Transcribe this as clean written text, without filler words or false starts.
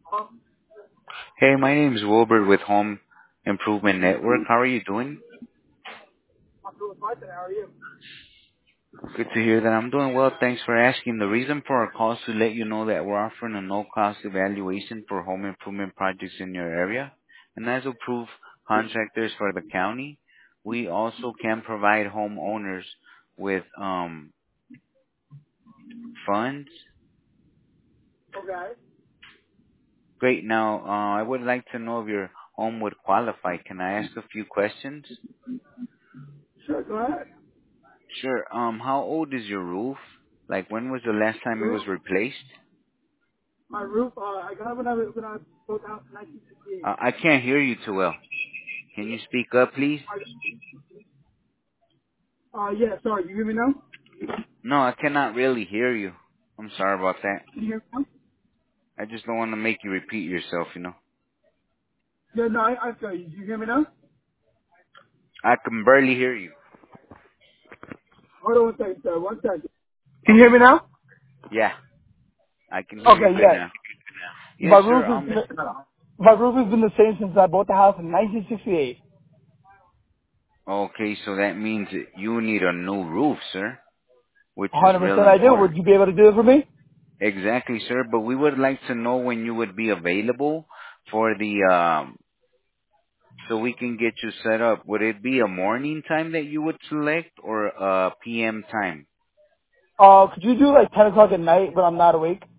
Um, Hey, my name is Wilbert with Home Improvement Network. How are you doing? I'm doing fine today. How are you? Good to hear that. I'm doing well. Thanks for asking. The reason for our call is to let you know that we're offering a no-cost evaluation for home improvement projects in your area. And as approved contractors for the county, we also can provide homeowners with funds. Okay. Great. Now, I would like to know if your home would qualify. Can I ask a few questions? Sure, go ahead. Sure. How old is your roof? Like, when was the last time it Roof, was replaced? my roof, I got it when I built the house in 1968. I can't hear you too well. Can you speak up, please? Yeah, sorry, you hear me now? No, I cannot really hear you. I'm sorry about that. Can you hear me now? I just don't want to make you repeat yourself, you know. Yeah, no, I feel you. You hear me now? I can barely hear you. Hold on one second, sir. One second. Can you hear me now? Yeah, I can hear you Okay, good yes. now. My Yes, roof sir. is my roof has been the same since I bought the house in 1968. Okay, so that means that you need a new roof, sir, which is 100% real I do. important. Would you be able to do it for me? Exactly, sir. But we would like to know when you would be available for the so we can get you set up. Would it be a morning time that you would select or a PM time? Could you do like 10 o'clock at night when I'm not awake?